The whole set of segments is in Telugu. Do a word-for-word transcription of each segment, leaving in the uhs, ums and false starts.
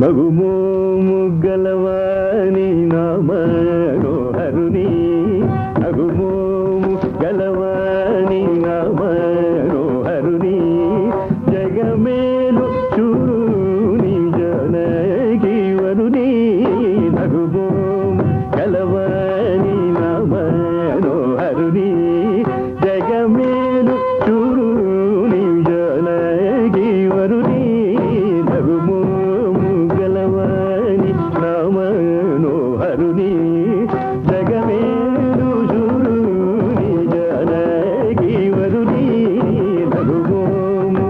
నగుమోము గలవాని నా మనోహరుని నగుమోము గలవాని నా మనోహరుని జగమేలు చూరుని జనకి వరుని నగుమోము గలవాని నా మనోహరుని జగమేలు చూరుని జనకి వరుని నగుమోము గలవాని నా మనోహరుని జగమేలు చూరుని జనకి వరుని నగుమోము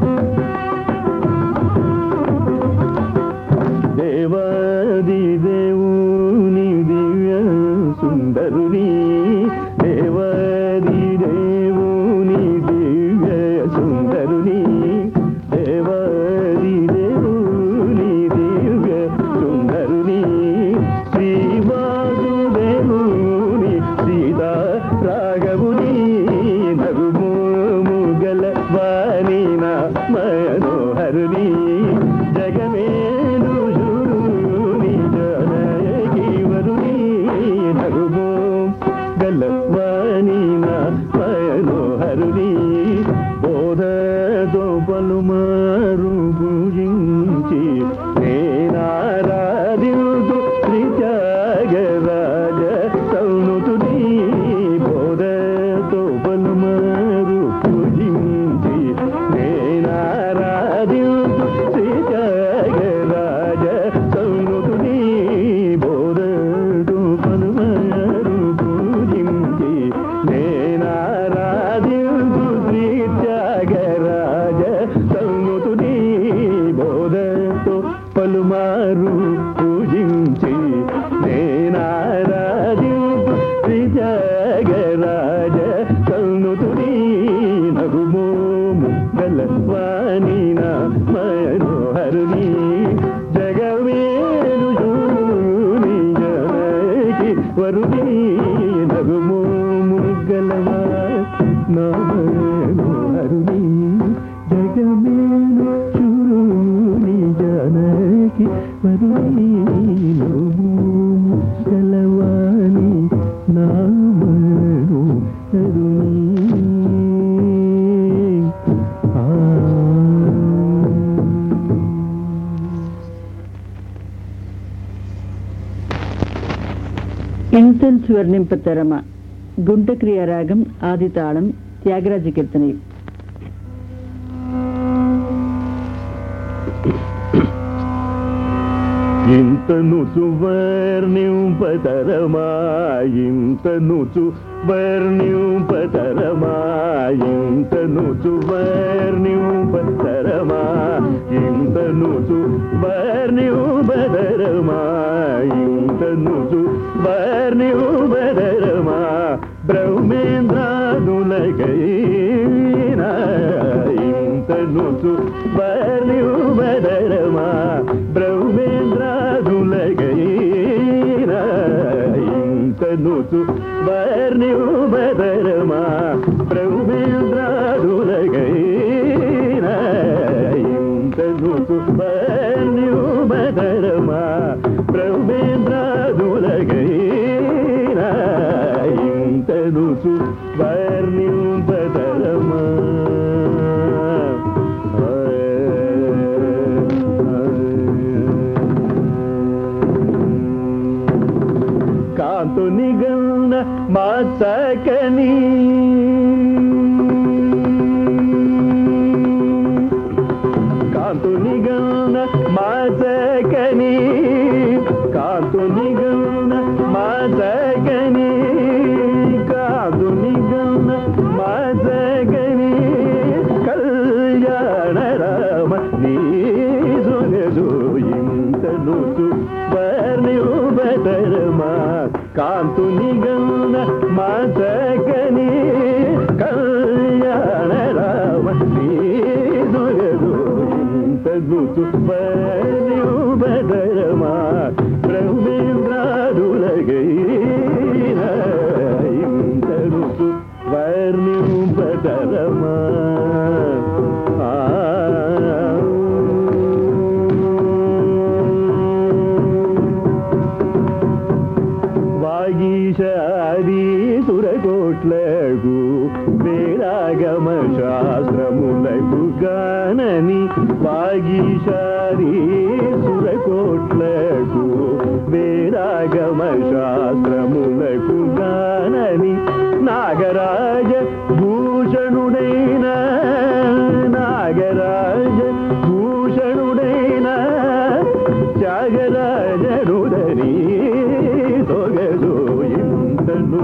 దేవాది దేవుని దివ్య సుందరుని దేవాది దేవుని దివ్య సుందరుని దేవాది దేవుని దివ్య సుందరుని శ్రీవాసు దేవుని సీతా రాఘవుని నగుమోము గలవాని నా మనోహరుని జగమేలు చూరుని జనకి వరుని నగుమోము గలవాని నా మనోహరుని బోధతో పలుమారు పూజించి నేనారాధింతు శ్రీ త్యాగరాజ సౌనుతుని బోధతో పలుమారు పూజించి నేనారాధింతు శ్రీ త్యాగరాజ సౌనుతుని బోధతో పలుమారు పూజించి నేనారాధింతు శ్రీ త్యాగరాజ సౌనుతుని బోధతో పలుమారు పూజించి నేనారాధింతు శ్రీ త్యాగరాజ సౌనుతుని నగుమోము గలవాని నా మనోహరుని జగమేలు చూరుని జనకి వరుని నగుమోము గలవాని నా మనోహరుని జగమేలు చూరుని జనకి వరుని నగుమోము గలవాని నా మనోహరుని ఇంతెన్స్ వర్ణింపతరమ గుంటక్రియ రాగం ఆది తాళం త్యాగరాజ కీర్తన. ఇంతను సువర్ణింపతరమా ఇంతను సువర్ణింపతరమా ఇంతను సువర్ణింపతరమా ఇంతను సువర్ణింపతరమా ఇంతను సువర్ణింపతరమా బ్రహ్మేంద్రాదులకైనా ఇంతను సువర్ణింపతరమా బ్రహ్మేంద్రాదులకైనా ఇంతను సువర్ణింపతరమా బ్రహ్మేంద్రాదులకైనా ఇంతను సువర్ణింపతరమా బ్రహ్మేంద్రాదులకైనా ఇంతను సువర్ణింపతరమా కాంతుని గన్న మాచకని కాంతుని గన్న మాచకని కాంతుని గన్న మాచకని కాంతుని గన్న మాచకని కళ్యాణ రామ నీ సొగసు ఇంతను సువర్ణింపతరమా కాంతుని గన్న మాచకని కళ్యాణ రామ నీ సొగసు ఇంతను సువర్ణింపతరమా బ్రహ్మేంద్రాదులకైనా ఇంతను సువర్ణింపతరమా ఆ సురకోట్లకు వేరాగమ శాస్త్రములకు గానని వాగీశారి సురకోట్లకు వేరాగమ శాస్త్రములకు గానని నాగరాజ భూషణుడైన నాగరాజ భూషణుడైన త్యాగరాజనుడని తొగదోయింతను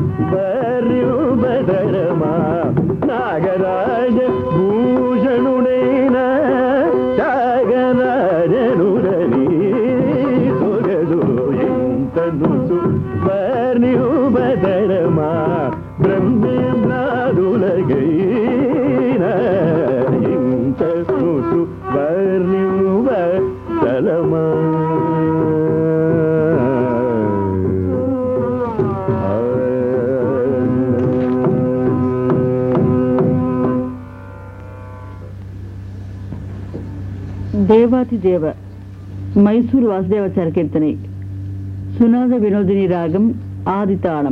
బదరమా నాగరాజ భూషణుడైన త్యాగరాజనుడని తొగదోయింతను బదరమా బ్రహ్మేంద్రాదులగైన ఇంతను వర్ణ్యువ తలమా దేవాతిదేవ మైసూరు వాసుదేవాచార్య కీర్తனை సునాద వినోదిని రాగం ఆది తాళం.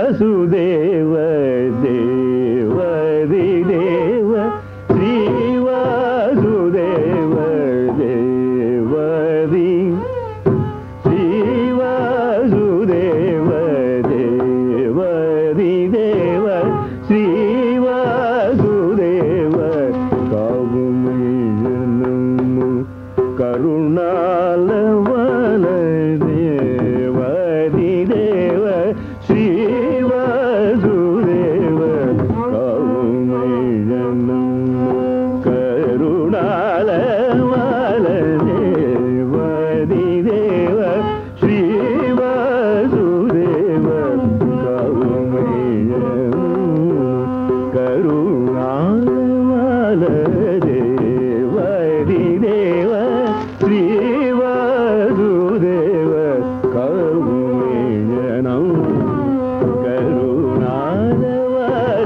వాసుదేవ దేవరి దేవ శ్రీ వాసుదేవ దేవరి శ్రీ వాసుదేవ దేవరి దేవ శ్రీ వాసుదేవ కావుమయ్యనము కరుణాల వల దేవరి దేవ శ్రీ వాసుదేవ కావుమయ్యనము కరుణాల వల దేవరి దేవ శ్రీ వాసుదేవ కావుమయ్యనము కరుణాల వల దేవరి దేవ శ్రీ వాసుదేవ కావుమయ్యనము కరుణాల వల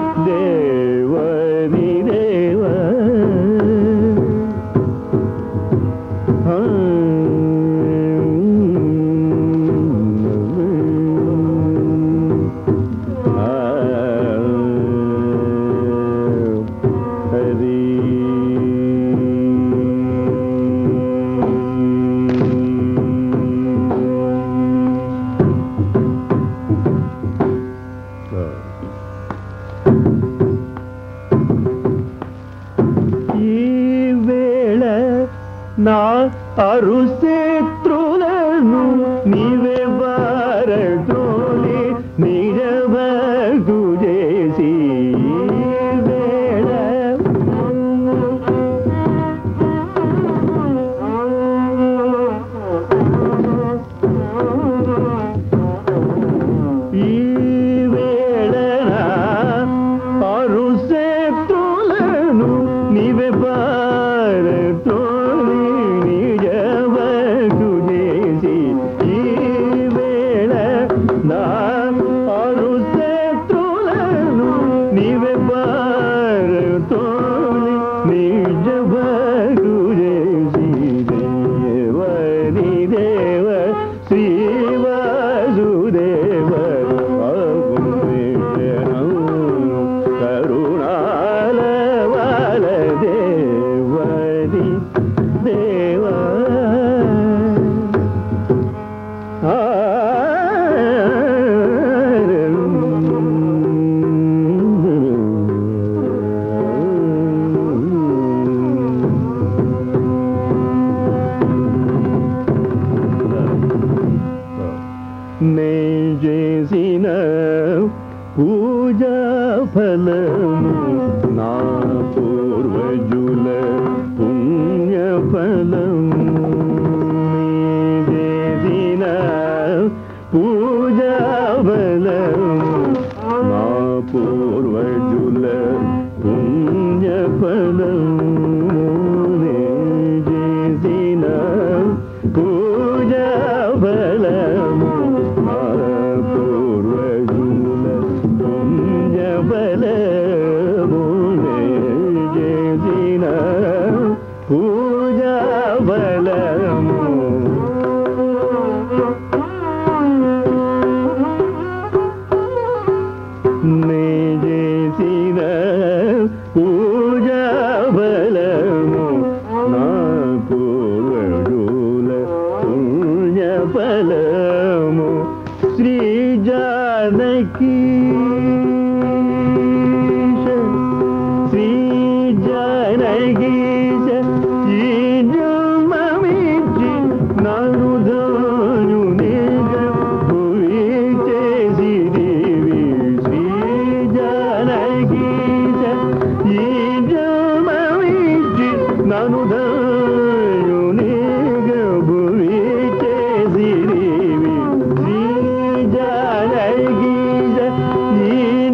దేవరి దేవ ఈ వేళ నా అరుశత్రులను నీవే వారటోలి నిజభక్తు చేసి ఈ వేళ ఈ వేళ నా అరుశత్రులను నీవే వారటోలి నిజభక్తు చేసి ఈ వేళ నా అరుశత్రులను నీవే వారటోలి నిజభక్తు చేసి దేవరి దేవ శ్రీ వాసుదేవ కావుమయ్యనము కరుణాల వల దేవరి దేవ ఆ నే చేసిన పూజా ఫలము నా పూర్వజుల పుణ్య ఫలము నే చేసిన పూజా ఫలము నా పూర్వజుల పుణ్య ఫలము నే చేసిన పూజా ఫలము నా పూర్వజుల పుణ్య ఫలము నే చేసిన పూజా ఫలము నే చేసిన పూజా ఫలము నా పూర్వజుల పుణ్య ఫలము శ్రీ జానకి శ్రీ జానకి ఈ జన్మమిచ్చి నన్ను ధన్యునిగా భువి చేసి దేవి శ్రీ జానకి ఈ జన్మమిచ్చి నన్ను ధన్యునిగా భువి చేసి దేవి శ్రీ జానకి ఈ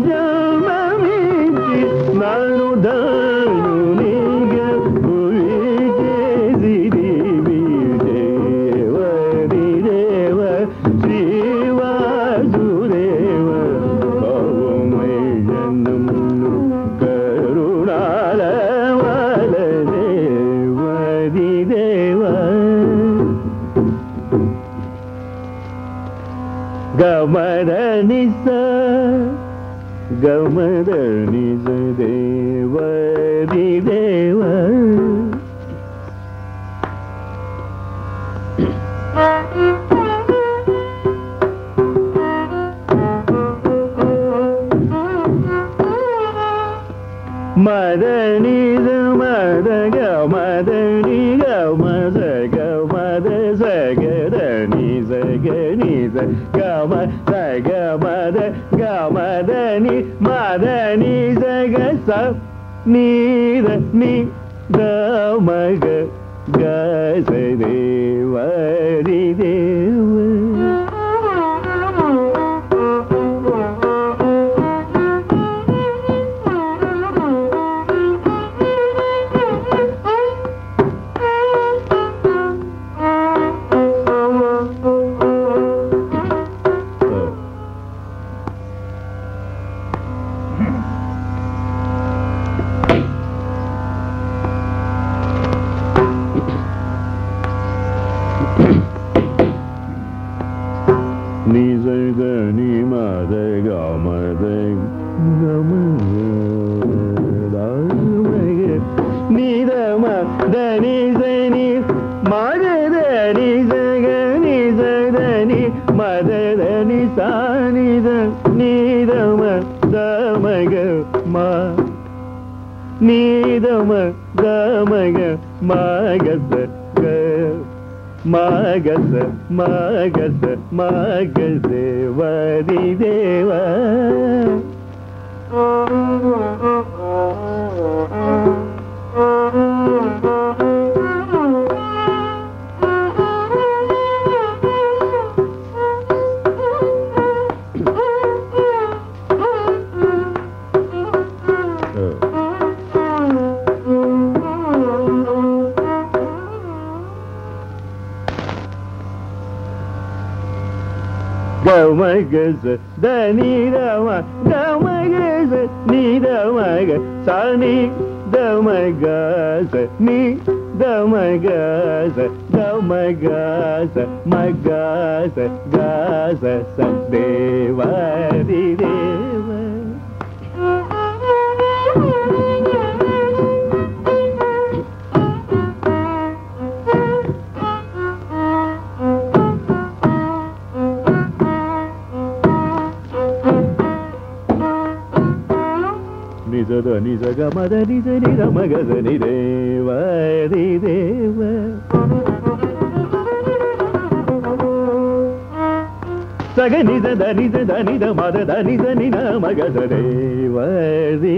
sa gamada ni sa deva di deva madani sa mada gamadani gamada gamada sa gadani sa gani sa gamada gamada gamadani madani sa gasa ni da ni da maga gasa deva di deva ni sa da ni ma da ga ma da ga ma da ma ga ni da ma da ni sa ni ma da da ni sa ga ni sa da ni ma da da ni sa ni da ni da ma da ma ga ma ni da ma da ma ga ma ga sa ga magasa magasa magase vadi deva gamagasa da ni da ma gamagasa ni da maga sa ni da magasa ni da magasa da magasa magasa gasa sa deva di deva ni sa da ni sa ga ma da ni sa ni da ma ga sa ni deva di deva sa ga ni sa da ni sa da ni da ma da da ni sa ni na ma ga sa deva di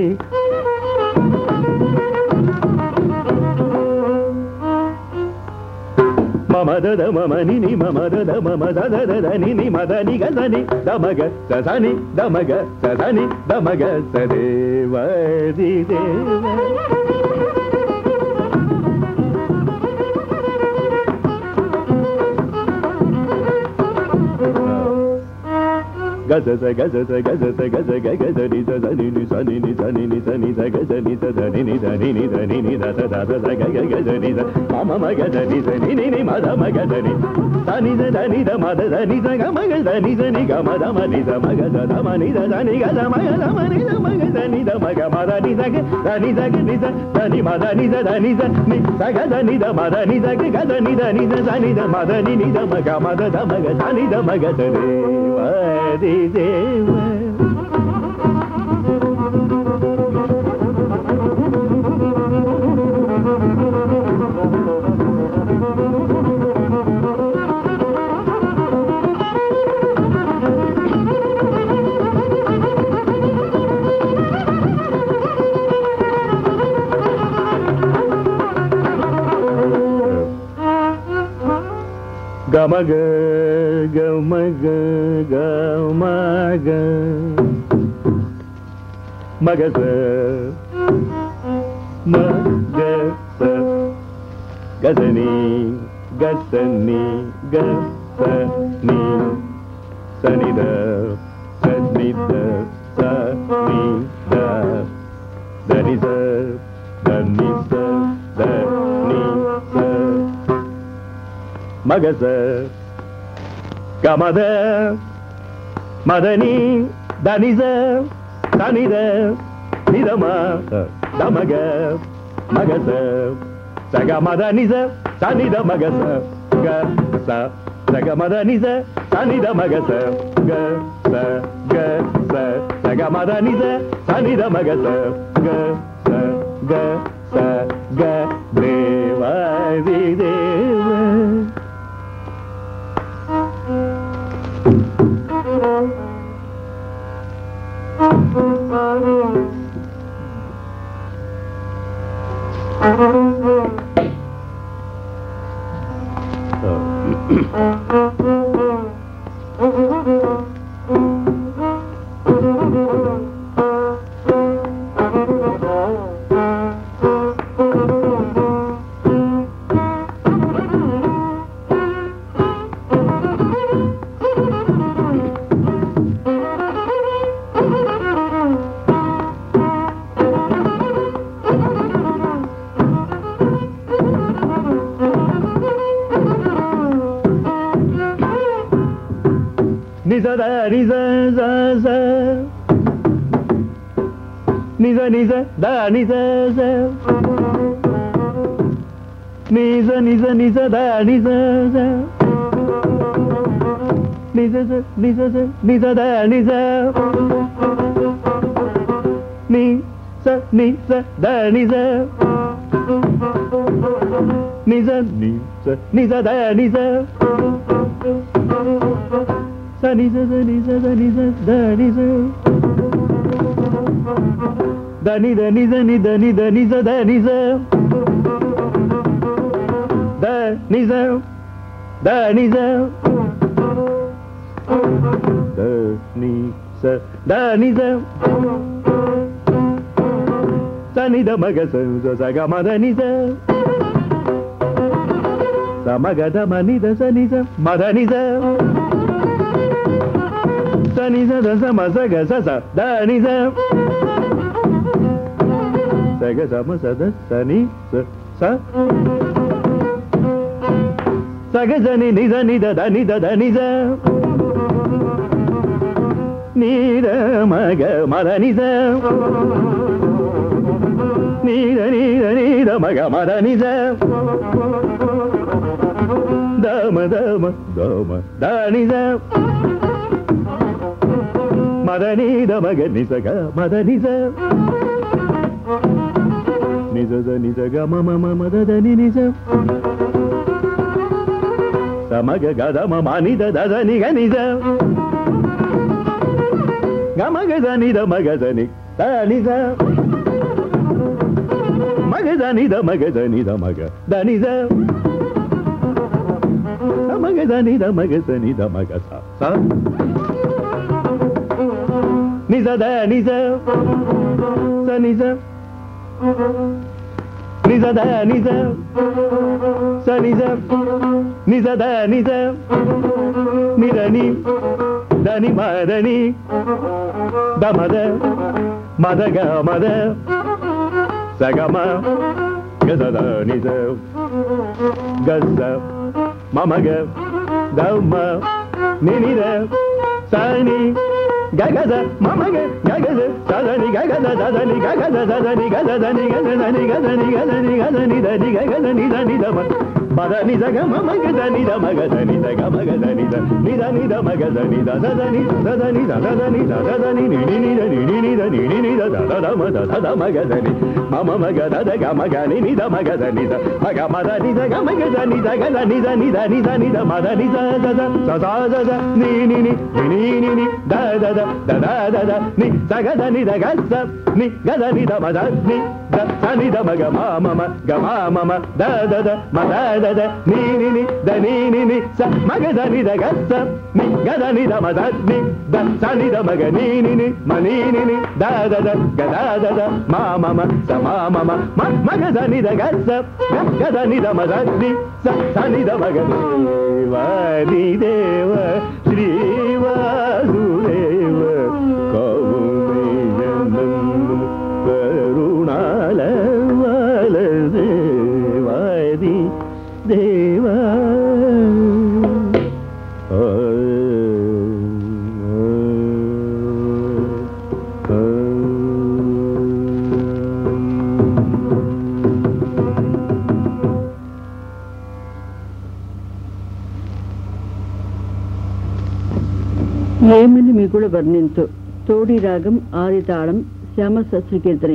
mama da da mama ni ni mama da da mama da da da da ni ni ma da ni ga sa ni da ma ga sa sa ni da ma ga sa sa ni da ma ga sa deva di deva gasa sa gasa sa gasa sa gasa ga gasa ni sa ni ni sa ni ni sa ni ni sa ni sa gasa ni sa da ni ni da ni ni da ni ni da sa da sa ga ga gasa ni sa mama ma gasa ni sa ni ni ni ma da ma gasa ni sa ni sa da ni da ma da da ni sa ga ma gasa ni sa ni ga ma da ma ni sa ma gasa da ma ni da da ni ga da ma ga da ma ni da ma gasa ni da ma ga ma da ni sa ga da ni sa ga ni sa da ni ma da ni sa da ni sa ni sa ga da ni da ma da ni sa ga ga da ni da ni sa sa ni da ma da ni ni da ma ga ma da da ma ga sa ni da ma ga sa deva di deva gamaga gamaga gamaga magasa magasa gasani gasani gasani sanida sanida sanida danisa danisa danisa magasa gamada మదని దనిజ తనిద నిదమ దమగ మగస సగ మద నిజ తనిద మగస గ స సగ మద నిజ తనిద మగస గ స గ స సగ మద నిజ తనిద మగస గ స గ స గ దేవాది దేవ Nisa da nisa za za Nisa nisa da nisa za Nisa nisa nisa da nisa za Nisa za nisa za nisa da nisa Nisa nisa da nisa Nisa nisa nisa da nisa Sa ni sa sa ni sa sa ni sa da ni sa da ni da ni sa ni da ni da ni sa da ni sa da ni sa da ni sa da ni sa da ni sa sa ni da ma ga sa sa sa ga ma da ni sa sa ma ga da ma ni da sa ni sa ma da ni sa sa ni sa da sa ma sa ga sa sa da ni sa sa ga sa ma sa da sa ni sa sa sa ga sa ni ni sa ni da da ni da da ni sa ni da ma ga ma da ni sa ni da ni da ni da ma ga ma da ni sa da ma da ma da ma da ni sa Madani da maga nisa ga madani sa nisa sa nisa ga ma ma ma ma da da ni nisa sa maga ga da ma ma ni da da da ni ga nisa ga maga da ni da maga da ni da nisa maga da ni da maga da ni da maga da nisa sa maga da ni da maga da ni da maga sa sa Nisa da nisa sa nisa Nisa da nisa sa nisa Nisa da nisa ni da ni da ni ma da ni da ma da ma da ga ma da sa ga ma ga sa da nisa ga sa ma ma ga da ma ni ni da sa ni ga ga da mama ga ga ga da da da ni ga ga da da da ni ga ga da da da ni ga da da ni ga da da ni ga da ni ga da ni ga da ni da ni ga ga da ni da ni da ma ba da ni da ga mama ga da ni da ma ga da ni da ga ma ga da ni da ni da ni da ma ga da ni da da da ni da da ni da da da ni da da da ni ni ni ni da ni ni ni da ni ni ni da da da da ma da da da ma ga da ni mama ma ga da da ga ma ga ni ni da ma ga da ni da ma ga ma da ni da ga ma ga da ni da ga da ni da ni da ni da ni da ma da ni da da da sa sa da da ni ni ni ni ni ni da da da da da da da ni sa ga da ni da ga sa ni ga da ni da ma da ni da sa ni da ma ga ma ma ma ga ma ma ma da da da ma da da da ni ni ni da ni ni ni sa ma ga da ni da ga sa ni ga da ni da ma da ni da sa ni da ma ga ni ni ni ma ni ni ni da da da ga da da da ma ma ma sa ma ma ma ma ma ga da ni da ga sa ga ga da ni da ma da ni sa sa ni da ma ga ni va ni deva Shri Vasudeva Kavumeyanam Karunala Devadi Deva వర్ణింతు. తోడి రాగం, ఆది తాళం, శ్యామశాస్త్రి కీర్తனை.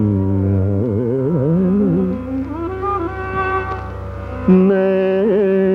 Ne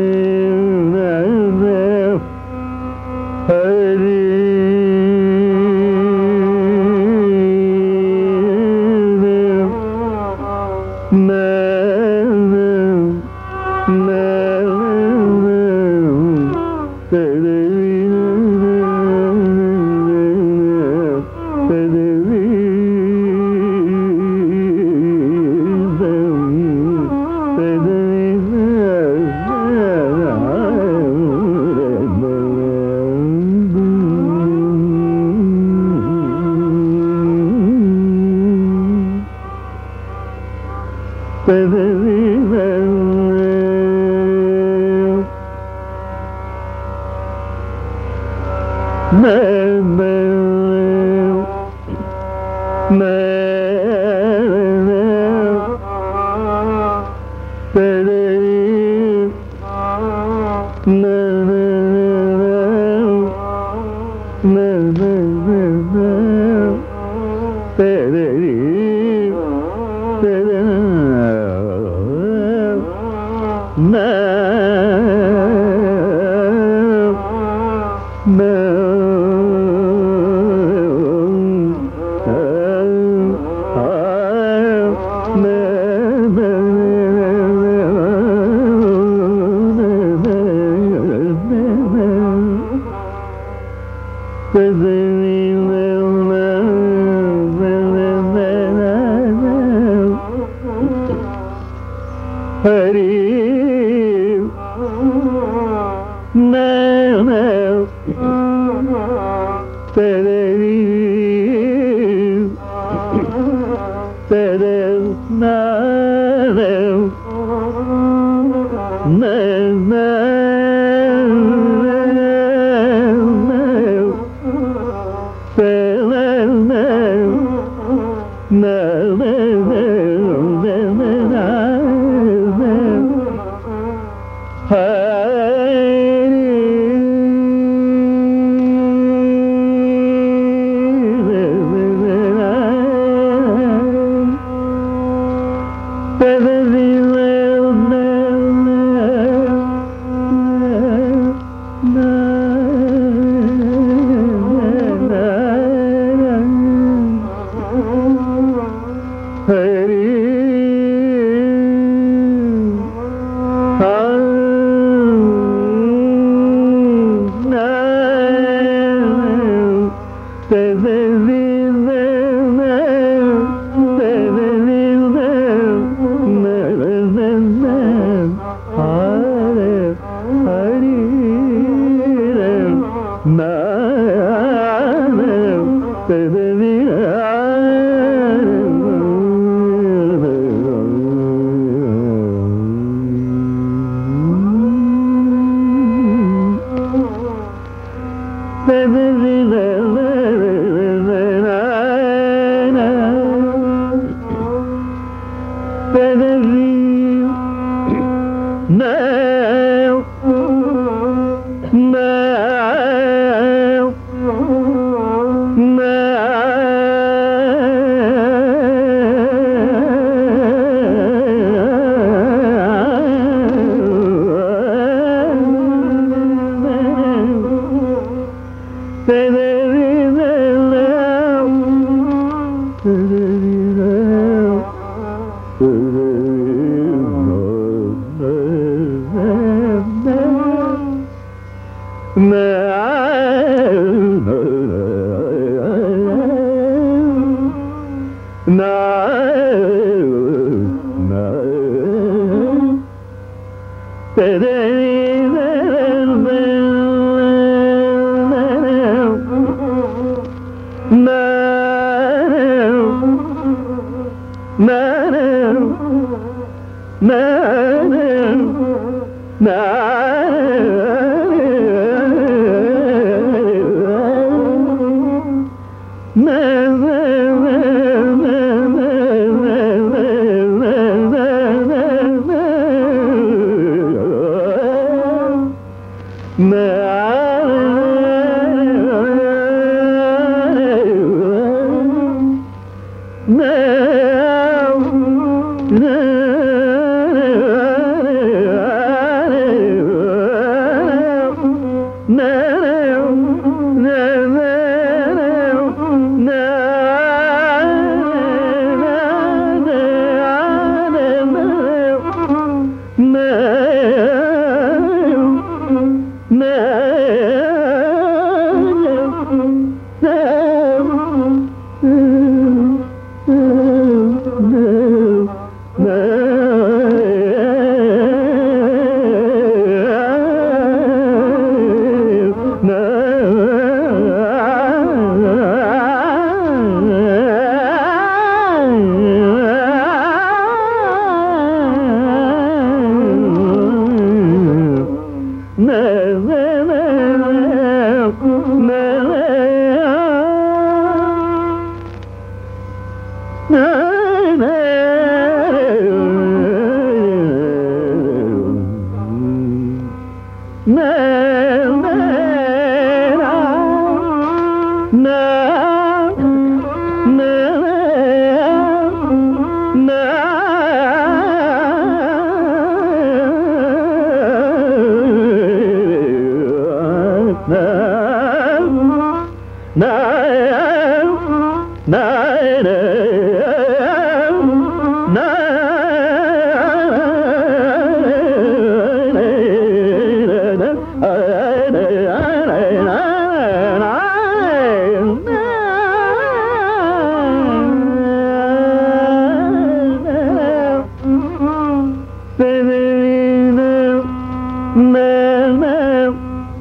No.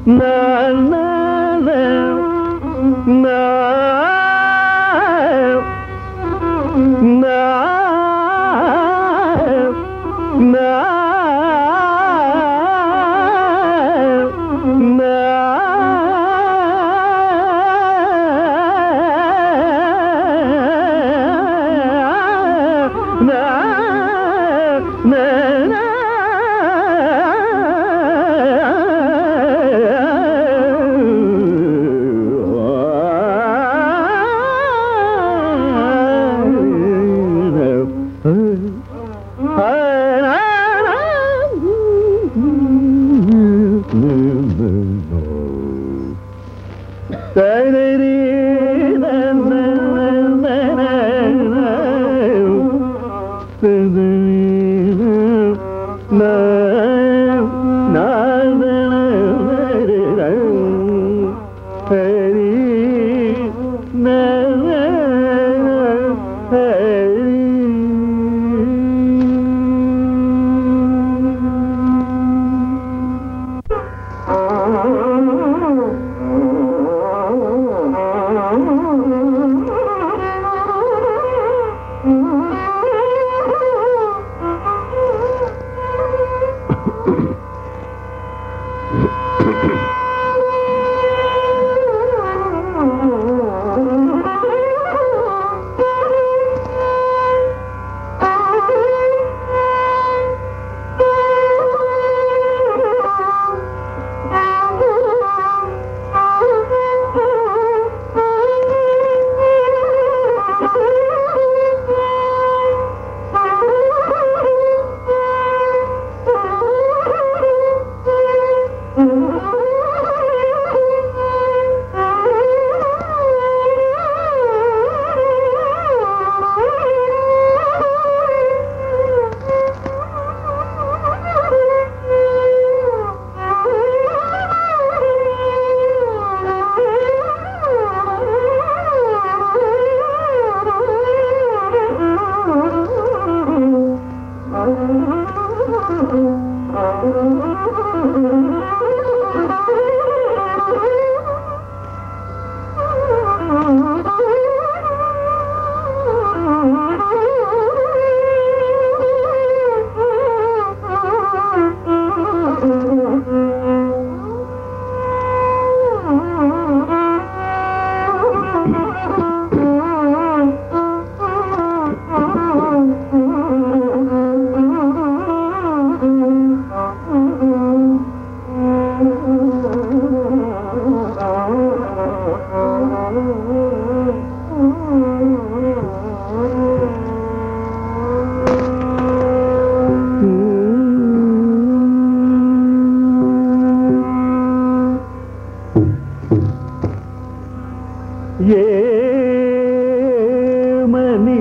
ఏమని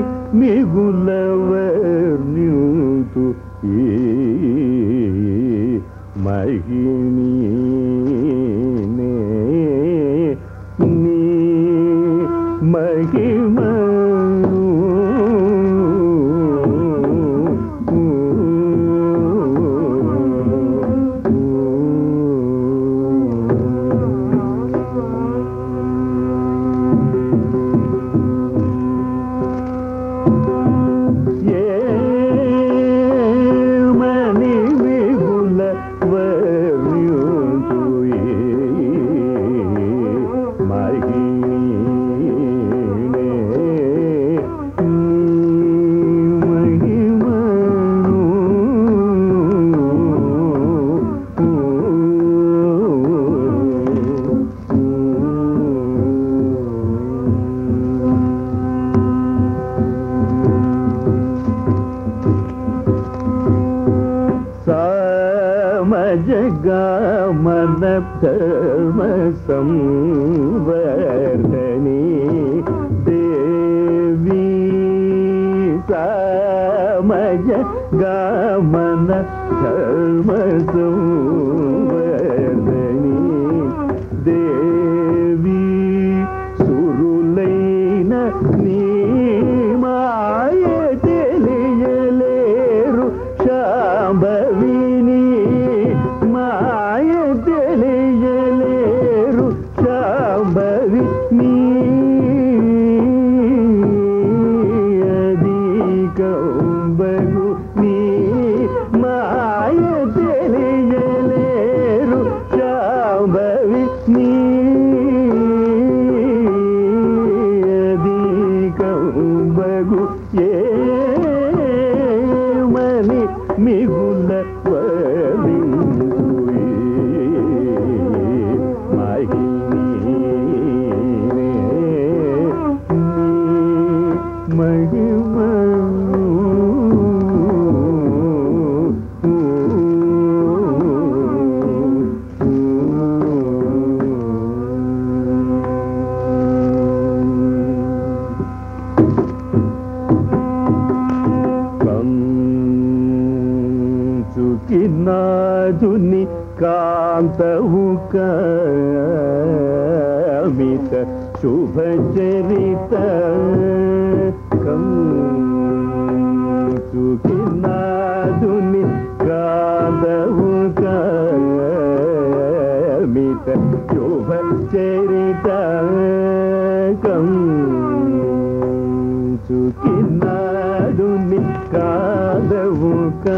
మిగులవర్ణ్యుతు ఈ మహిని నీ మహిమను జగమన ధర్మ సంవర్ధని దేవి సమజ గమన ధర్మ సంవర్ధని దేవి సురులైన నీ మాయ తెలియలేరు శాంభవిని మాయ తెలియలేరు మిగుల నాదుని కాంతవు కామిత శుభచరిత కంచుకి నాదుని కాంతవు కామిత శుభచరిత కంచుకి నాదుని కాంతవు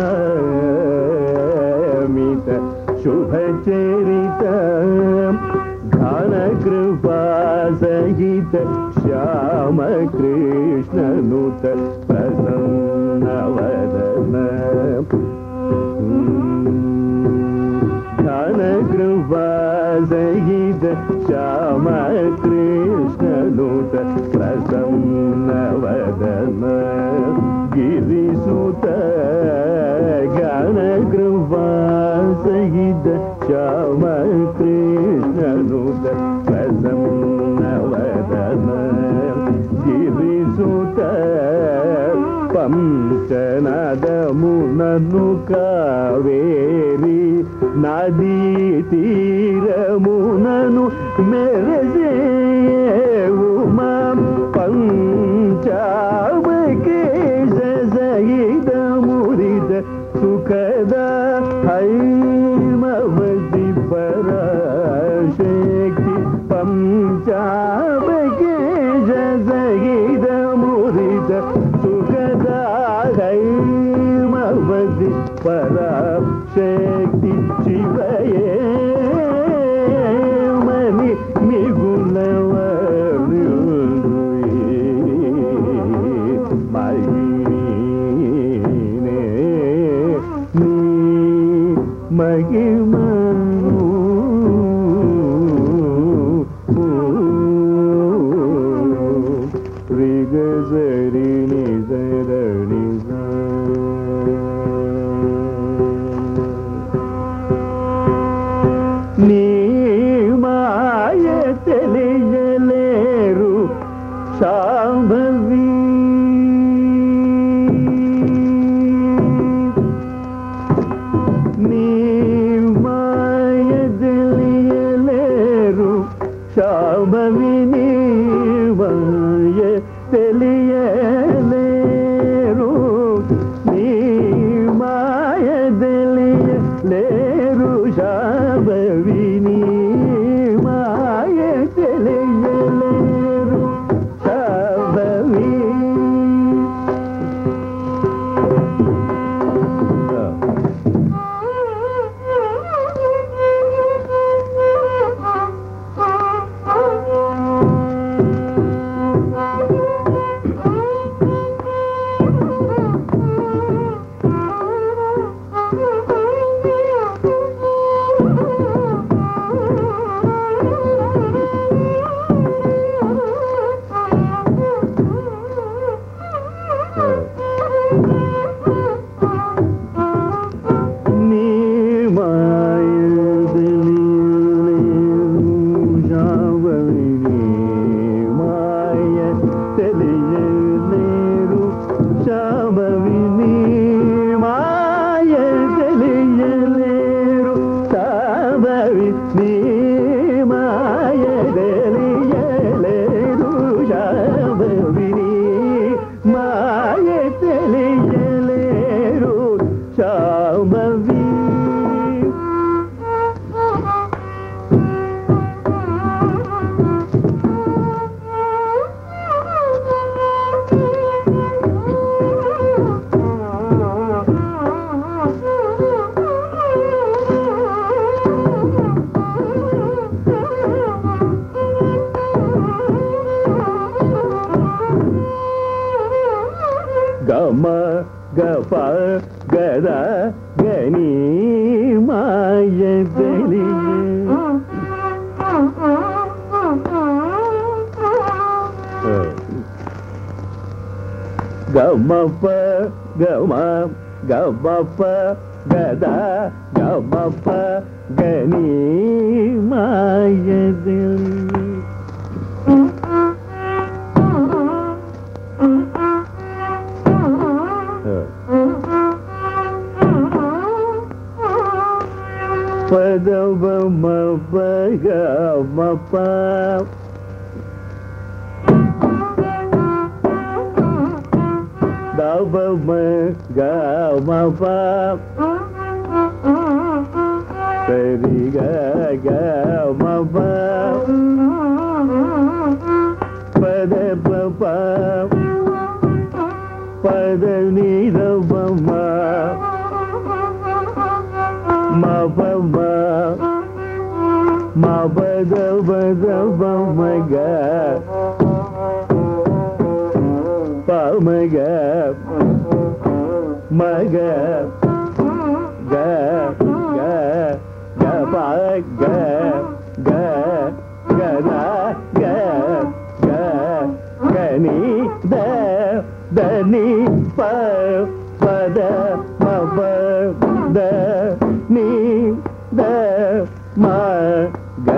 శుభచరిత ఘన కృపా సహిత శ్యామ కృష్ణనుత ప్రసన్నవదన ఘన కృపా సహిత శ్యామ కృష్ణనుత ప్రసన్నవదన గిరిసుత ఘన కృపా సహిత శ్యామ కృష్ణనుత ప్రసన్నవదన గిరిసుత పంచనదమునను కావేరి నదీ తీరమునను మెరసే ఉమా పంచామకేశ సహిత మురిత సుఖద హైమవతి పరాశక్తి పంచామకేశ సహిత మురిత సుఖద హైమవతి పరాశక్తి శివయే మని మిగులవ మహిమను రిగజరి నిజరణి నీ మాయ తెలియలేరు శాంభవి శాంభవి నీ మాయ తెలియలేరు నీ మాయ తెలియలేరు శాంభవి నీ మాయ తెలియలేరు శాంభవి గదా గని మాయ గమప గమ గమప గదా గమప గని మాయ పదవ మప గమప దవ మ గమప సరి గమప పద ప పద నిరవ మ మ ప మ మ పద పద ప మ గ ప మ గ మ గ గ గ గ ప గ గ గ ద గ గ గ ని ద ద ని ప ప ద మ ప ద ని ద మ గ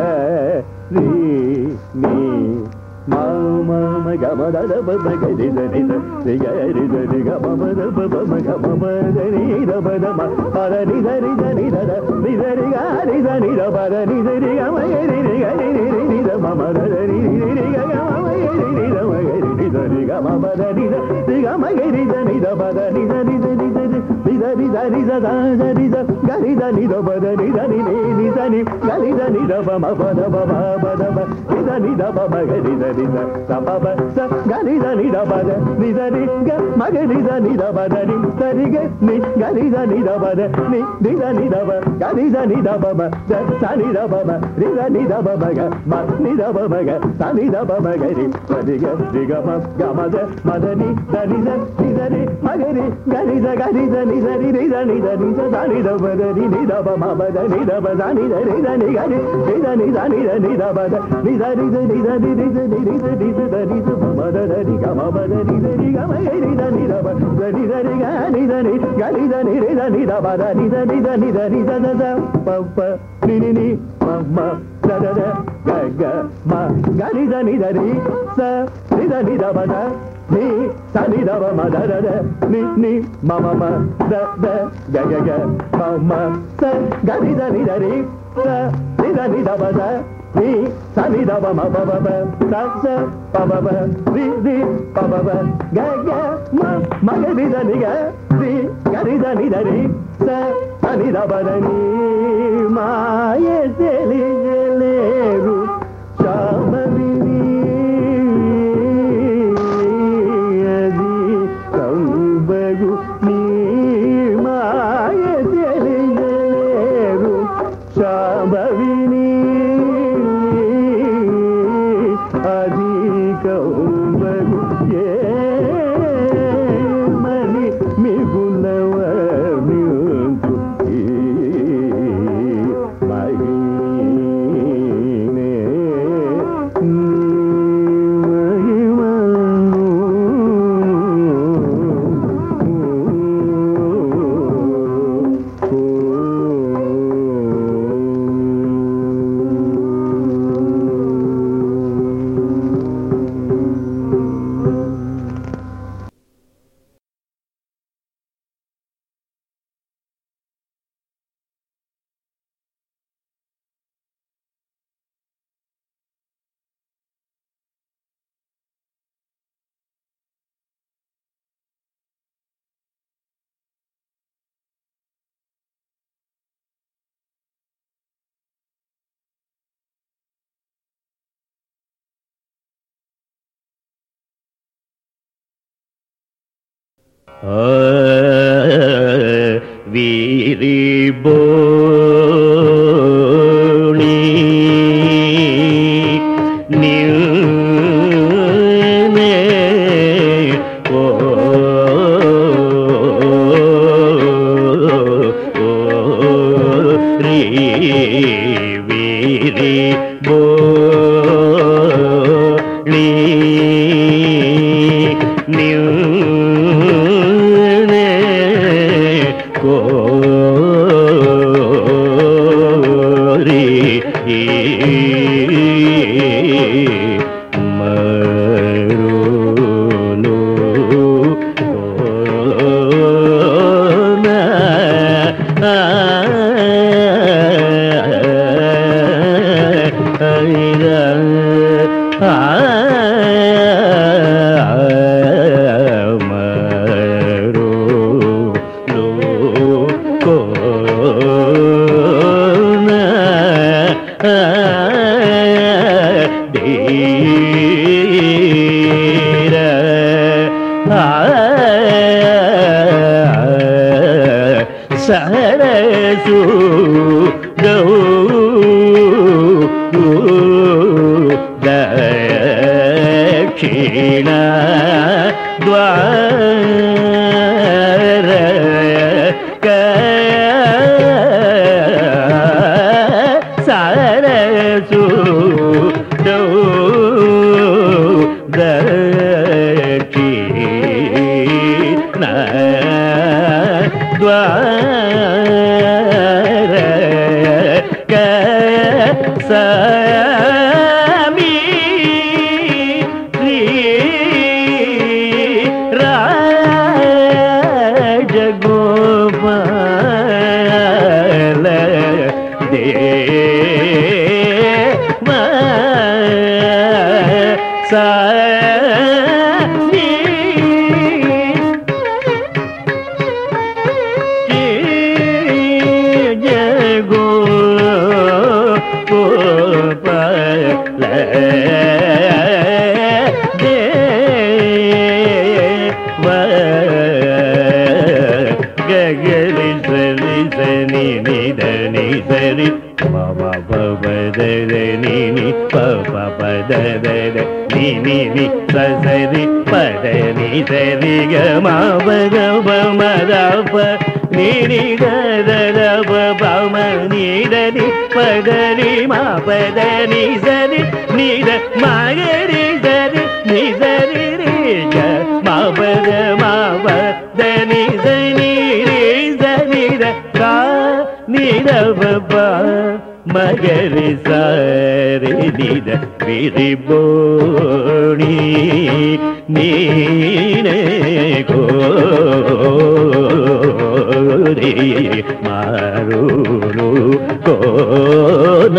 రి ని మ మ మ గ మ ద ద ప మ గ రి ద రి ద రి గ రి ద రి గ మ మ ద ప ప మ గ మ మ ద ని ద ప ద మ ప ద ని ద రి ద ని ద ద ని ద రి గ రి ద ని ద ప ద ని ద రి గ మ గ రి రి గ రి రి రి ని ద మ మ ద ద రి రి రి గ గ మ మ గ రి రి ద మ గ రి రి ద రి గ మ ప ద ని ద రి గ మ గ రి ద ని ద ప ద ని ద రి ద ని ద రి ద రి ద రి ద ద ద రి ద గ రి ద ని ద ప ద ని ద ని ని ని ద ని గ రి ద ని ద ప మ ప ద ప మ ప ద ప ని ద ని ద ప మ గ రి ద రి ద ద ప ప స గ రి ద ని ద ప ద ని ద రి గ మ గ రి ద ని ద ప ద ని ద రి గ ని గ రి ద ని ద ప ద ని రి ద ని ద ప గ రి ద ని ద ప మ ద స ని ద ప మ రి ద ని ద ప మ గ మ ని ద ప మ గ స ని ద ప మ గ రి ద రి గ రి గ మ గ మ ద మ ద ని ద ని ద ని ద రి మ గ రి గ రి ద గ రి ద ని ద రి రి ద ని ద ని ద ద ని ద ప ద ని ని ద ప మ ప ద ని ద ప ద ని ద రి ద ని గ రి రి ద ని ద ని ద ని ద ప ద ని ద రి ద ని ద ని రి ద ని రి ద ని ద ద ని ద ప మ ద ద ని గ మ ప ద ని ద రి గ మ గ రి ద ని ద ప ద ని ద రి గ ని ద ని గ రి ద ని రి ద ని ద ప ద ని ద ని ద ని ద ని ద ద ద ప ప ని ని ని మ మ ద ద ద గ గ మ గ రి ద ని ద రి స రి ద ని ద ప ద ని స ని ద ప మ ద ద ద ని ని మ మ మ ద ద గ గ గ మ మ స గ రి ద ని ద రి స రి ద ని ద ప ద ని స ని ద ప మ ప ప ప స స ప ప ప రి రి ప ప ప గ గ మ మ గ రి ద ని గ రి గ రి ద ని ద రి స స ని ద ప ద ని మాయ తెలియలేరు శామవిని అది కంబగు నీ మాయ తెలియలేరు శామవిని అది కంబగు ఏ మని మిగులవని వీరి బోళి నిల్నే ఓ கோரி மருளு கோன சரசு தட்சிண துவார சரசு தட்சிண துவார சாமி ஸ்ரீ ராஜகோபால தேவ சாமி ககரி சரி சனி நிதனி சரி பவ பவத நீ பவ பத நீ நீ நீ சரி பத நீ சரி க மத மத நீ நீ தர பம நீதனி பதனி மா பத நீ சரி நீத மகரி சரி நீ சரி ரே க மபத மபத நீ சனி ரே சனி ர கா நீத பப மகரி சரி நீத விரிபோணி நீனே கோரி மாருளு கோன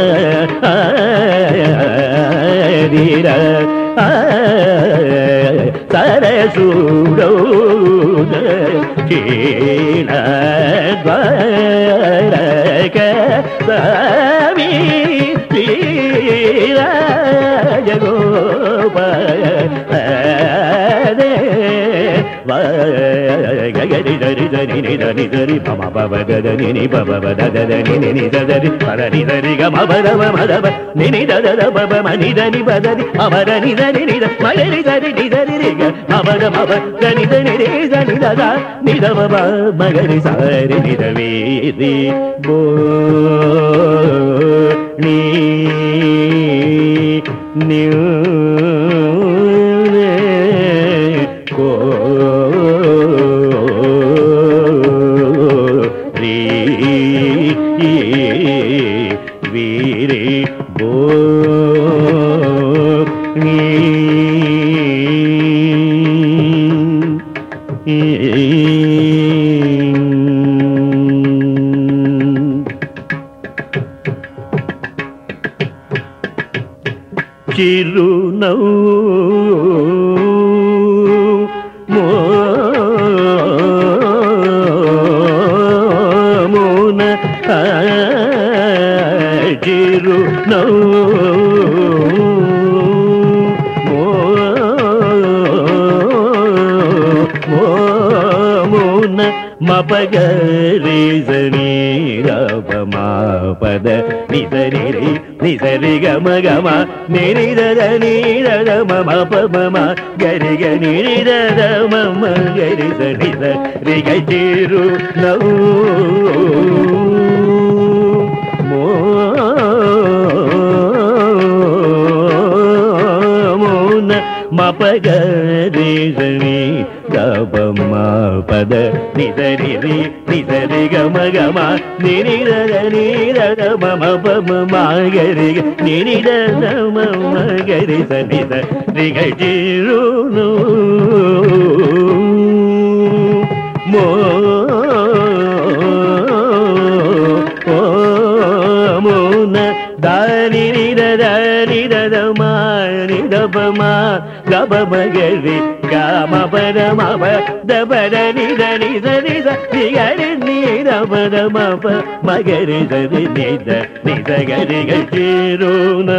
ஆதிர சரசூடோ கீழ துவாரக சாமி ஸ்ரீராஜகோபால ககரி தரி தரி நிதனி தரி பம பவ ததனி நி பவ ததனி நினி ததரி பதனி தரி க மபதவ மதவ நினி ததத பப மனிதனி பதரி அமர நிதனி நித மகரி தரி நிதரி ரிக மபத மப தனி தனி ரே தனி ததா நிதவ மகரி சாரி நிதவேதி போ நீ நியூ வீரே போ చిరునౌ మోమున చిరునౌ మోమున మపగరి జని రవ మాపద నిసరి రి నిసరి గమ గమ నిరి దద నిర మమ పమ గరి గని నిర మమ గరి సని రి గచిరు నౌ మోమున మపగరి జని రవ మా పద నిదరి రి నిదరి గమ గమ నినిద నిద మమ పమ మగరి నినిద మమ గరి సనిద రిగజిరును మో మోన దాని నిద దాని దమ నిదపమ గబ మగరి గమ పద మప దపద నిద నిద నిద నిగరి నిద పద మప మగరి సరి నిద నిద గరి గజిరును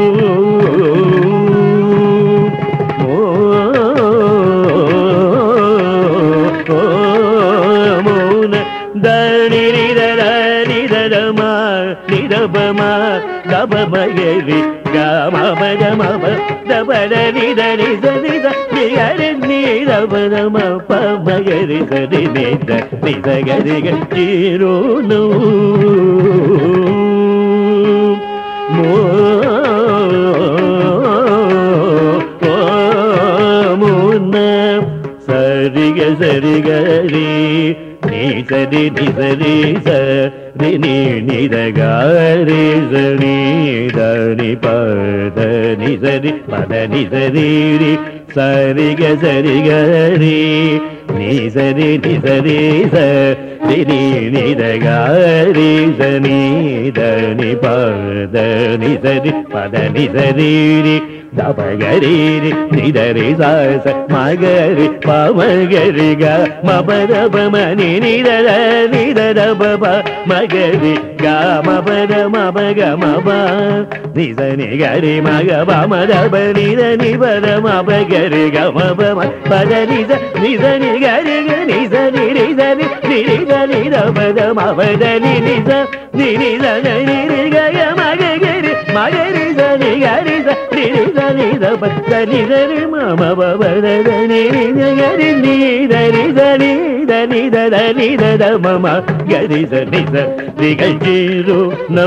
మోన దాని నిద దాని దమ నిదపమ గబ మగరి గమ పద మప దపద నిద నిద నిద నిగరి నిద పద మప మగరి సరి నిద నిద గరి గజిరును మోన సరిగ సరిగరి నీ సరి ని సరి సరి ని నిద గారి సరి దని పద ని సరి పద ని సరి రి సరిగ సరిగరి నీ సరి ని సరి సరి ని నిద గారి సని దని పద ని సరి పద ని సరి రి దపగరి నిదరి సాస మగరి పమగరి గ మపద పమని నిదర నిదర పప మగరి గ మపద మపగ మప నిజ నిగరి మగ పమద నిద నిపద మపగరి గ మప పద నిజ నిజ నిగరి నిజ నిరిజ నిరిజ నిద పద మపద ని నిజ నిరిజ నిరిగ మగరి మగరి స నిగరి స నిరిజ నిద పద నిదరి మమ పద నిరి గరి నిదరి దని దని దని దద మమ గరి స నిజ నిగజిరు నౌ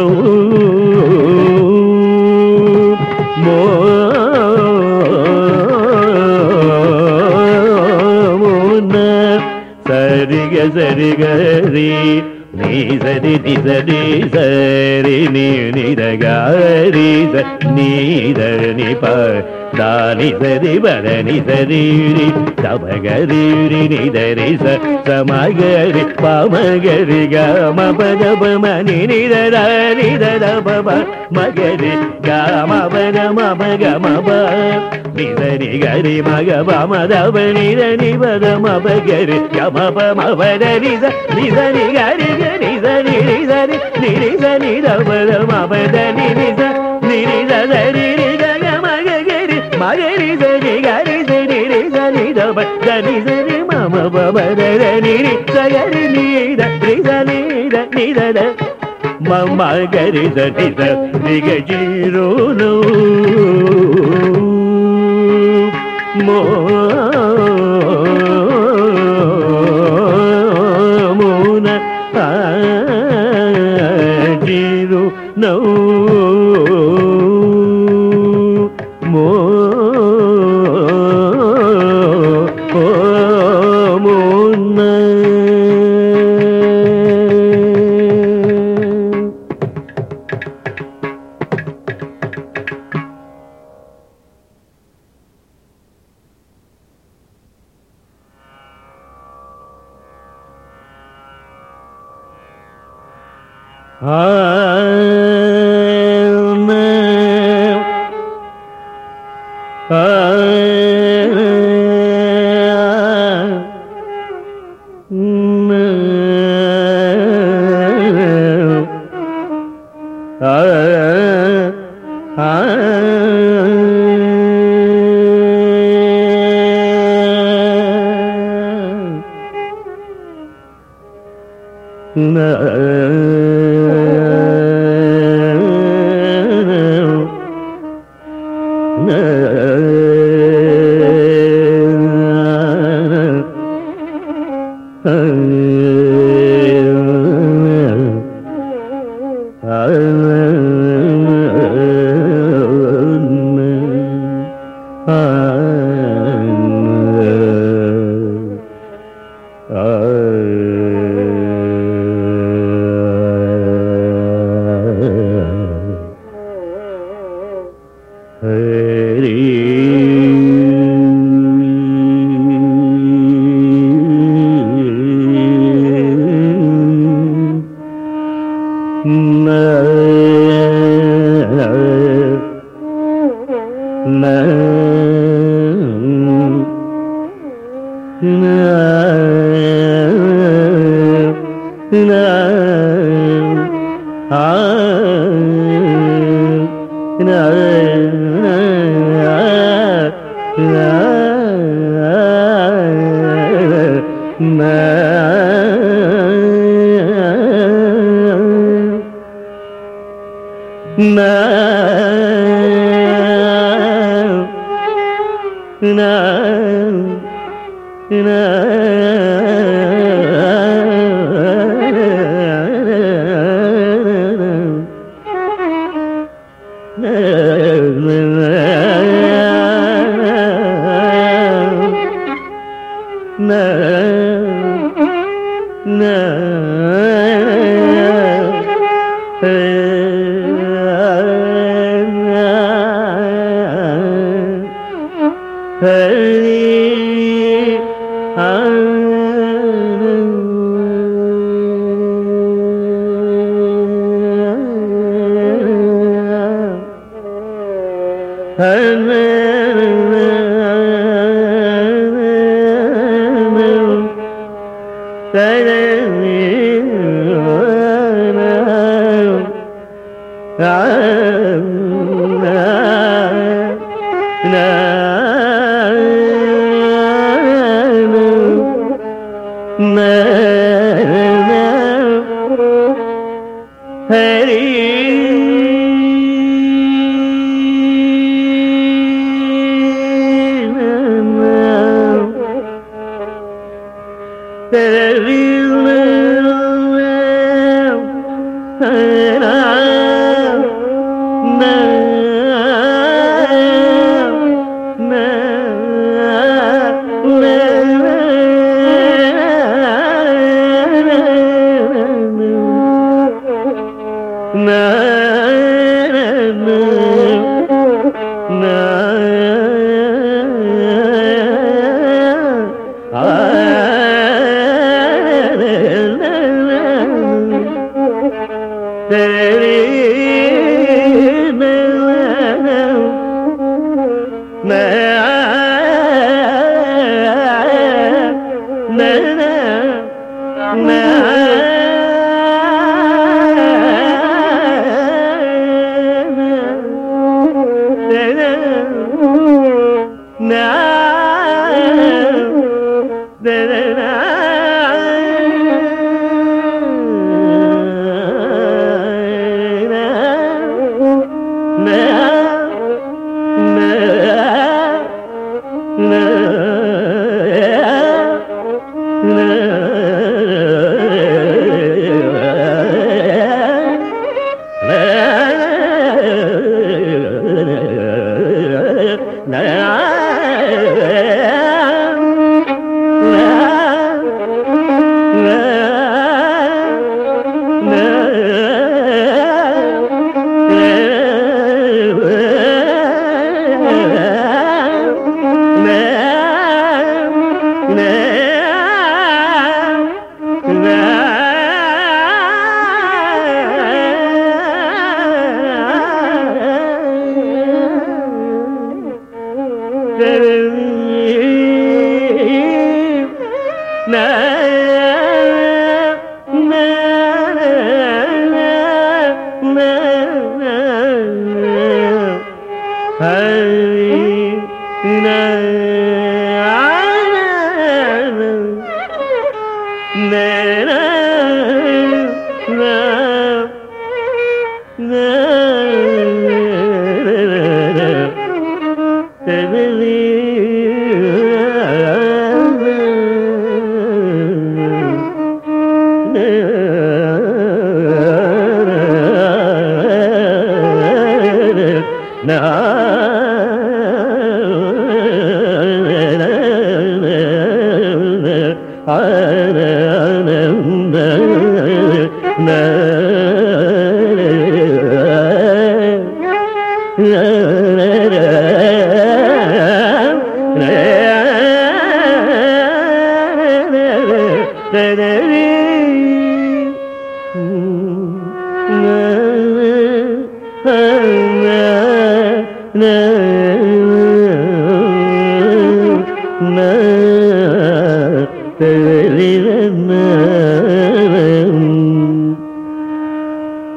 మోన సరిగ సరిగరి నీ సరి ని సరి సరి ని నిద గారి నీద ని ప దాని సరి పద ని సరి రి సమగరి రి నిదరి స సమగరి పమగరి గ మ పద పమని నిద నిద పమ మగరి గ మ పద మ పగ మ ప నిదరి గరి మగ పమ దప నిద ని పద మ పగరి గ మ ప మ పద నిద నిద ని గరి ని స ని రి స ని ని రి స ని ద పద మ పద ని ని స ని రి స ద రి రి గ గ మ గ గరి మగరి స ని గరి స ని రి స ని ద ప ద ని స ని మ మ ప మ ద ద ని రి స గరి ని ద రి స ని ద ని ద ద మ మ గరి స ని స ని గ జిరును మో మోన జిరు నౌ మో మోన ఆ ఆ na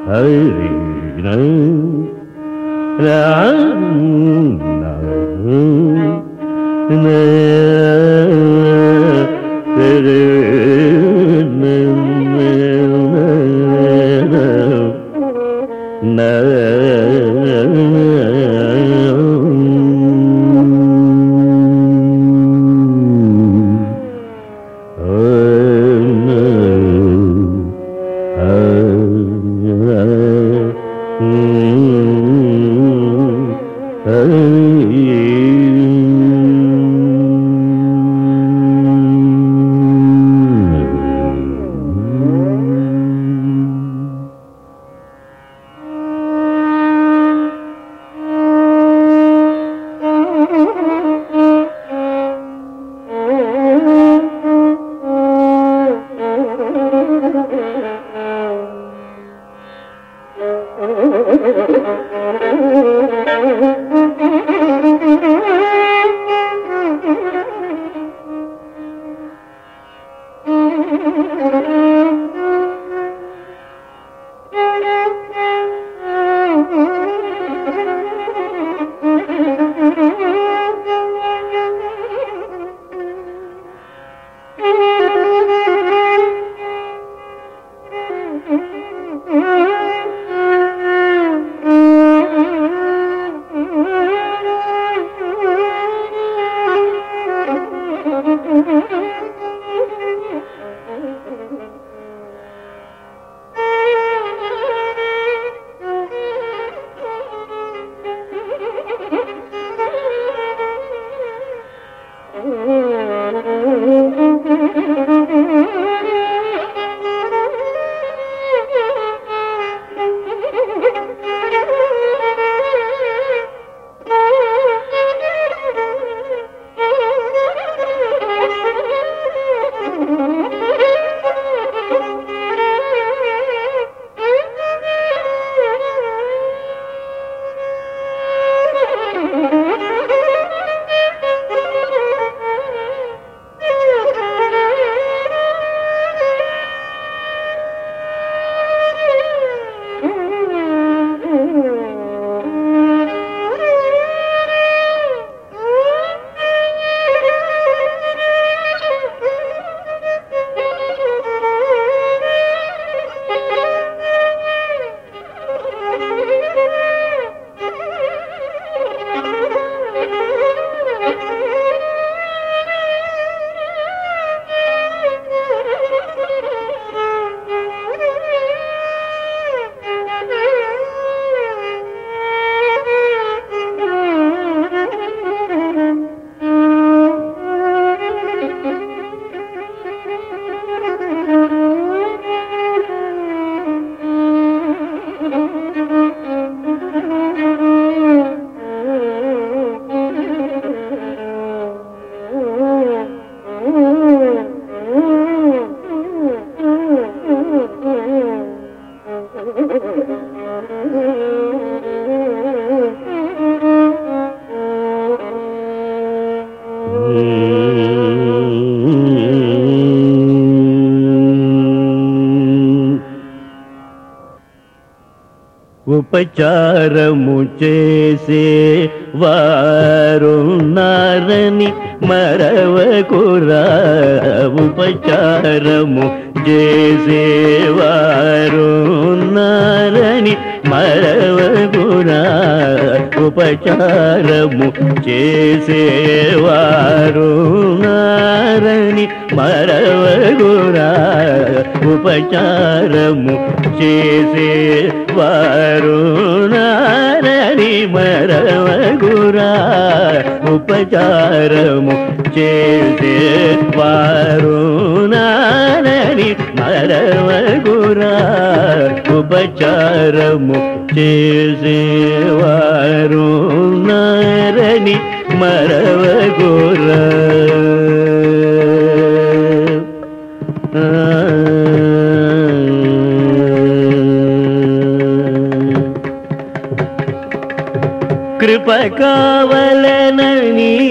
ఉపచారము చేసే వారున్నారని మరవకురా, ఉపచారము చేసే వారున్నారని మరవకురా, ఉపచారము చేసే వారున్నారని మరవకురా, ఉపచారము చేసే వారున్నారని మరవకురా, ఉపచారము చేసే వారున్నారని మరవకురా, ఉపచారము చేసే వారున్నారని మరవకురా. కృప కావలనని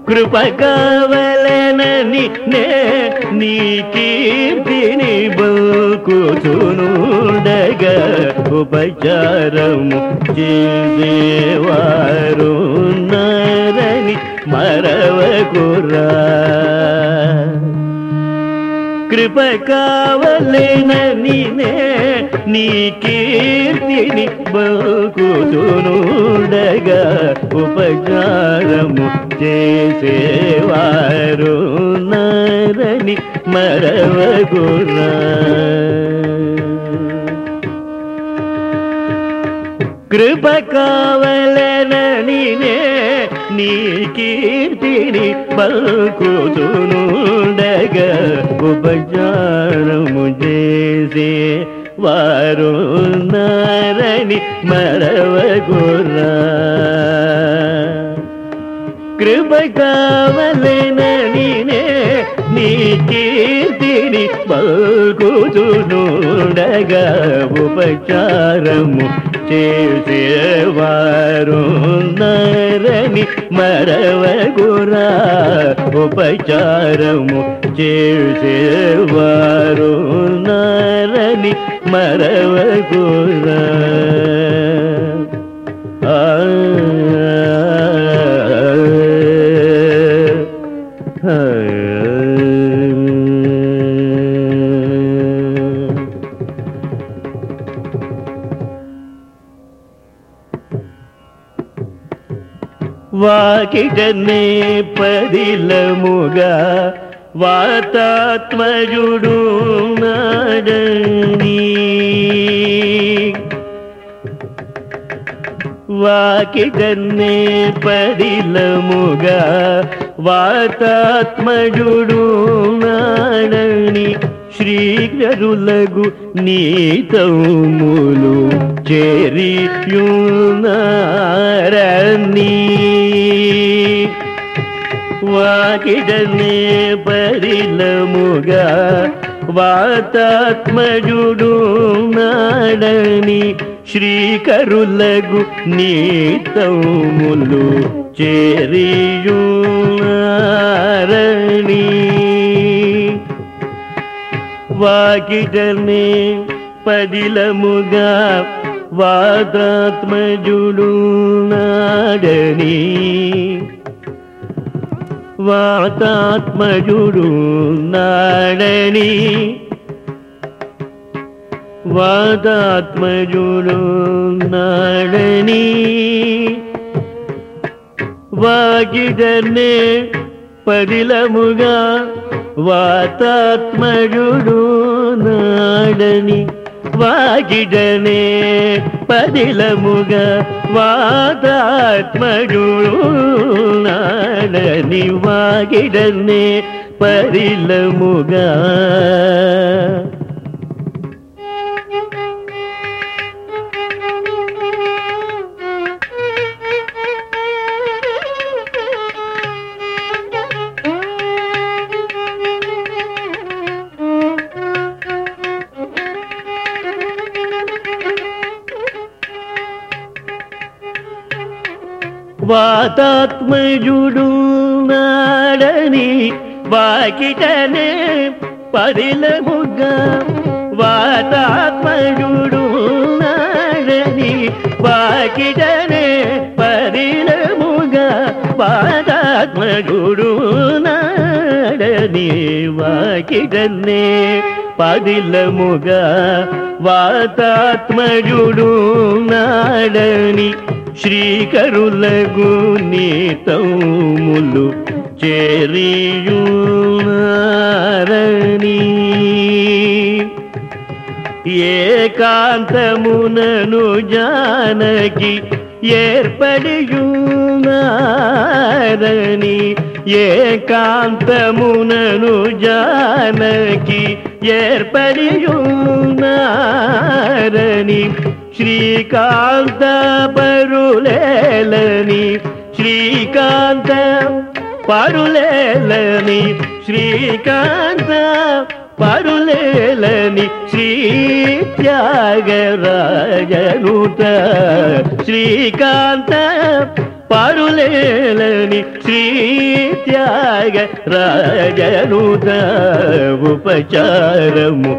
కృప కావలెనని నే నీ కీర్తిని బల్కుచునుండగా ఉపచారము చేసేవారు నరని మరవకురా. కృప కావలెనని నే నీ కీర్తిని బల్కుచునుండగా ఉపచారము చేసేవారు నరని మరవకురా. కృప కావలెనని నే నీ కీర్తిని పలుకుచునుండగా ఉపచారము చేసే వారు నరని మరవకురా. కృప కావలెనని నే నీ కీర్తిని పలుకుచునుండగా ఉపచారము చేసేవారు నరని మరవకురా. ఉపచారము చేసేవారు నరని మరవకురా. ఆ వాకిటనే పదిలముగా వాతాత్మజుడు నాడని. వాకిటనే పదిలముగా వాతాత్మజుడు నాడని. శ్రీగరులగు నీతములు చేరియునారని. వాకిడనే పరిలముగా వాతాత్మజుడు నాడని. శ్రీకరులగు నీతములు చేరియునారని. వాకిటనే పదిలముగా వాతాత్మజుడు నాడని. వాతాత్మజుడు నాడని. వాతాత్మజుడు నాడని. వాకిటనే పదిలముగా వాతాత్మజుడు నాడని. వాకిటనే పదిలముగా వాతాత్మజుడు నాడని. వాకిటనే పరిలముగా వాతాత్మజుడు నాడని. వాకిటనే పరిలముగా వాతాత్మజుడు నాడని. వాకిటనే పరిలముగా వాతాత్మజుడు నాడని. వాకిటనే పదిలముగా వాతాత్మజుడు నాడని. శ్రీకరులగు నీతములు చేరియునారని. ఏకాంతమునను జానకి ఏర్పడియునారని. ఏకాంతమునను జానకి ఏర్పడియునారని. శ్రీకాంత పరులేలని. శ్రీకాంత పరులేలని. శ్రీకాంత పరులేలని. శ్రీ త్యాగరాజనుత. శ్రీకాంత పరులేలని. శ్రీ త్యాగ రాజనుత ఉపచారము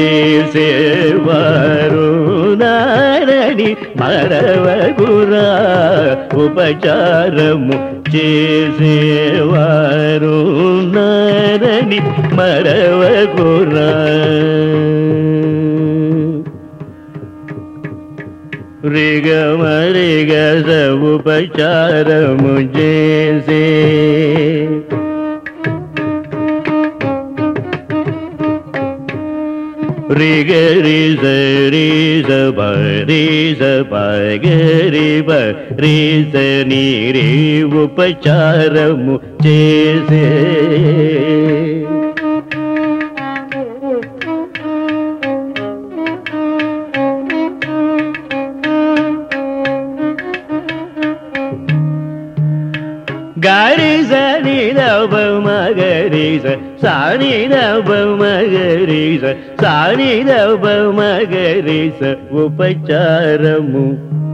చేసేవారు నారని మరవగురా ఉపచారము చేసేవారు నారని మరవగురా రిగమ రిగ ఉపచారము చేసే రిగ రిజ రిజ బ రిజ బ గరి బ రిజ నీరి ఉపచారము చేసే గారి సని నవ మగరిస సాని నవ మగరిస సాని నవ మగరిస ఉపచారము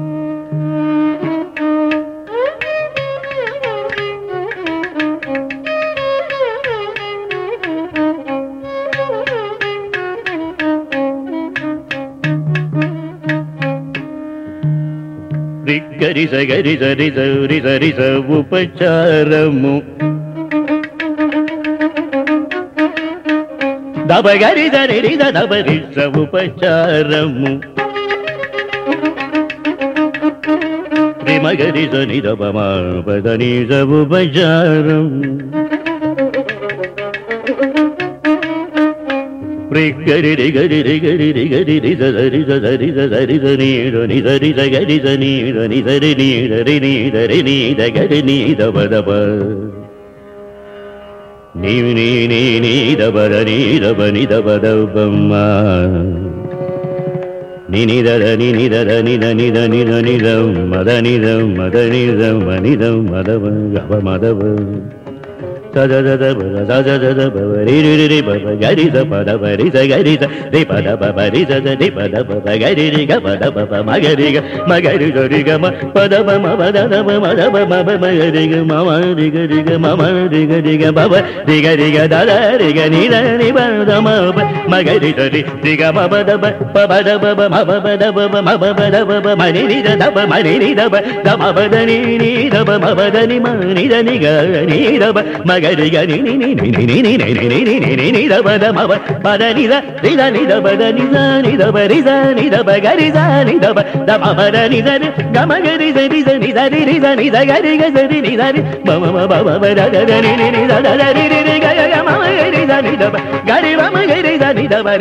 గరిస గరిస రిస రిస రిస ఉపచారము దబ గరిస రిస దబ రిస ఉపచారము రిమ గరిస నిదబ మా పద నిజ ఉపచారం గరి రి గరి రి గరి రి గరి రి సరి సరి సరి సరి ని సరి గరి సని ని సరి ని రి ని రి ని గరి ని దబ దబ ని ని ని ని దబ ని దబ ని దబ దబమ్మ ని ని దర ని ని దర ని ద ని ద ని ద ని ద మద ని ద మద ని ద మని ద మదవ గబ మదవ సద దద బద సద దద బవ రి రి రి బవ గరి స పద బరి స గరి స రి పద బవ రి స రి పద బవ గరి రి గ పద బవ మగరి గ మగరి గ రి గ మ పద బ మ పద ద బ మ ద బ మ బ మ రి గ మ మ రి గ రి గ మ మ రి గ రి గ బవ రి గ రి గ ద ద రి గ ని ద ని బ ద మ బ మగరి ద రి రి గ మ బ ద బ ప బ ద బ మ బ బ ద బ మ బ బ ద బ మ ని ని ద ద బ మ ని ని ద బ ద మ బ ద ని ని ద బ మ బ ద ని మ ని ద ని గ ని ద బ గరి గని ని ని ని ని ని ని ని ని ని ని ని ద బ ద మ బ ప ద ని ద రి ద ని ద బ ద ని ద ని ద బ రి ద ని ద బ గ రి ద ని ద బ ద మ బ ద ని ద రి గ మ గ రి ద రి ద ని ద రి రి ద ని ద గ రి గ ద రి ని ద రి మ మ మ బ మ బ ద ద ని ని ని ద ద రి రి రి గ గ మ గ రి ద ని ద బ గ రి మ గ రి ద ని ద బ